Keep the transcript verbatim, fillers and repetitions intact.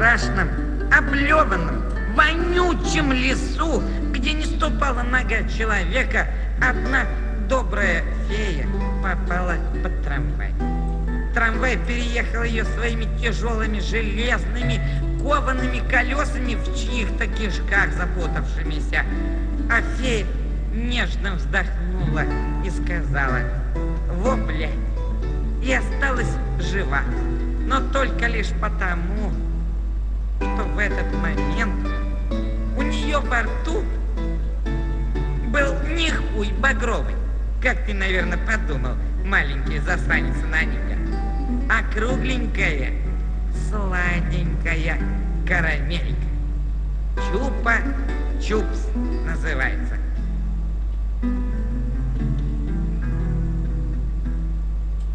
страшном, облеванном, вонючем лесу, где не ступала нога человека, одна добрая фея попала под трамвай. Трамвай переехал ее своими тяжелыми железными коваными колесами в чьих-то кишках запутавшимися. А фея нежно вздохнула и сказала: «Во, блядь!» и осталась жива, но только лишь потому, что в этот момент у нее во рту был не хуй багровый, как ты, наверное, подумал, маленький засранец Ананька, а кругленькая, сладенькая карамелька. Чупа-чупс называется.